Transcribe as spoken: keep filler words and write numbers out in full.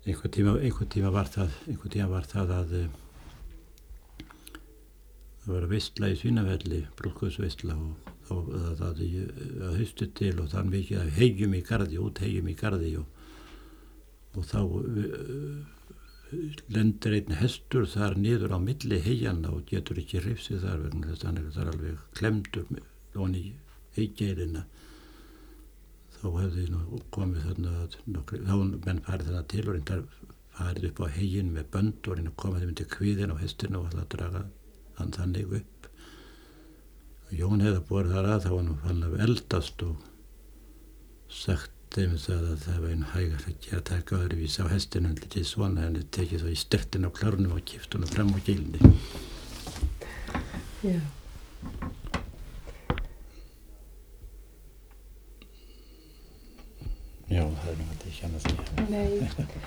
einhver tíma, einhver tíma var það, einhver tíma var það að það var að veistla í Svínafelli, brúðkaupsveistla og þá að það að haustu til og þann mikið að heyjum í garði, út heyjum í garði og, og þá uh, lendir einn hestur þar niður á milli heyjanna og getur ekki hrifsið þar vegna þess að hann er þar alveg klemdur ofan í heygeirina. Þá hefði nú komið þarna að nokkri, þá menn farið þarna til og reyndar farið upp á heyjin með bönd og reyna að koma þeim til kvíðin á hestinu og alltaf að draga hann þannig upp. Jón hefði borið þar að þá var nú fann að eldast og sagt þeim það að það var einn hægar ekki að taka öðruvísi á hestinu en litið svona en þið tekið svo í stertin á klárnum og kipt honum fram á gilni. Já. Já, það er nú hægt ekki annað því. Nei.